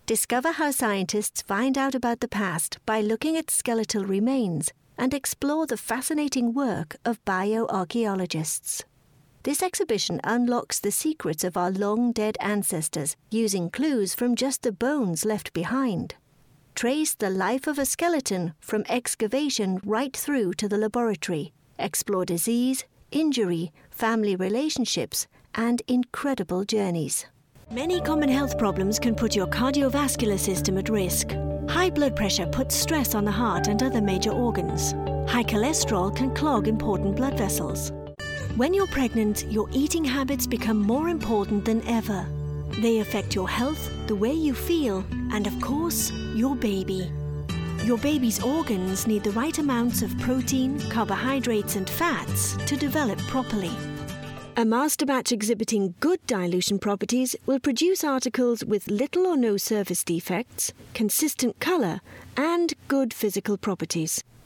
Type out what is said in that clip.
Discover how scientists find out about the past by looking at skeletal remains and explore the fascinating work of bioarchaeologists. This exhibition unlocks the secrets of our long-dead ancestors using clues from just the bones left behind. Trace the life of a skeleton from excavation right through to the laboratory. Explore disease, injury, family relationships, and incredible journeys. Many common health problems can put your cardiovascular system at risk. High blood pressure puts stress on the heart and other major organs. High cholesterol can clog important blood vessels. When you're pregnant, your eating habits become more important than ever. They affect your health, the way you feel, and of course, your baby. Your baby's organs need the right amounts of protein, carbohydrates, and fats to develop properly. A master batch exhibiting good dilution properties will produce articles with little or no surface defects, consistent colour, and good physical properties.